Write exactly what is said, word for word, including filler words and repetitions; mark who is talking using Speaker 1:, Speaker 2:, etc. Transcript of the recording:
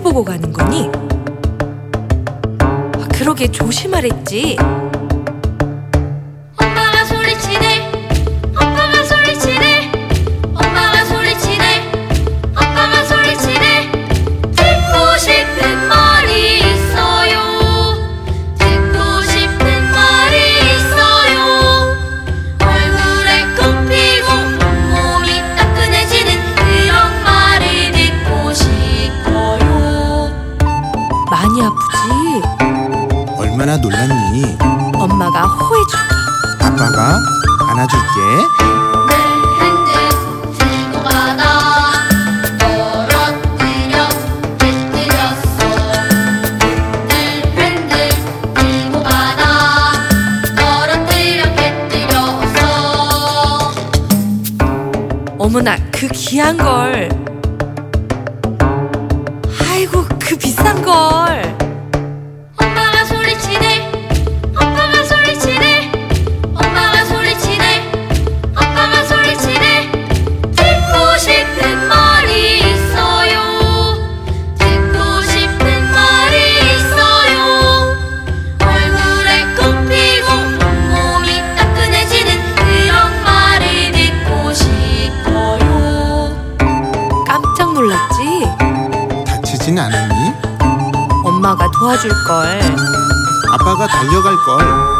Speaker 1: 보고 가는 거니? 아, 그러게 조심하랬지.
Speaker 2: 엄마가 소리치네. 아빠가 소리치네. 엄마가 소리치네. 아빠가 소리치네. 듣고 싶은 말이 있어요. 듣고 싶은 말이 있어요. 얼굴에 꽃 피고 온몸이 따끈해지는 그런 말을 듣고 싶어요.
Speaker 1: 많이 아프지?
Speaker 3: 얼마나 놀랐니?
Speaker 1: 엄마가 호해줄게.
Speaker 3: 아빠가 안아줄게.
Speaker 2: 늘 흔들 들고 가다 떨어뜨려 깨뜨렸어. 늘 흔들 들고 가다 떨어뜨려 깨뜨렸어.
Speaker 1: 어머나, 그 귀한 걸. 아이고, 그 비싼 걸.
Speaker 2: 엄마가 소리치네. 아빠가 소리치네. 엄마가 소리치네. 아빠가 소리치네. 듣고 싶은 말이 있어요. 듣고 싶은 말이 있어요. 얼굴에 꽃 피고 온몸이 따끈해지는 그런 말을 듣고 싶어요.
Speaker 1: 깜짝 놀랐지?
Speaker 3: 다치진 않았니?
Speaker 1: 엄마가 도와줄 걸.
Speaker 3: 아빠가 달려갈 걸.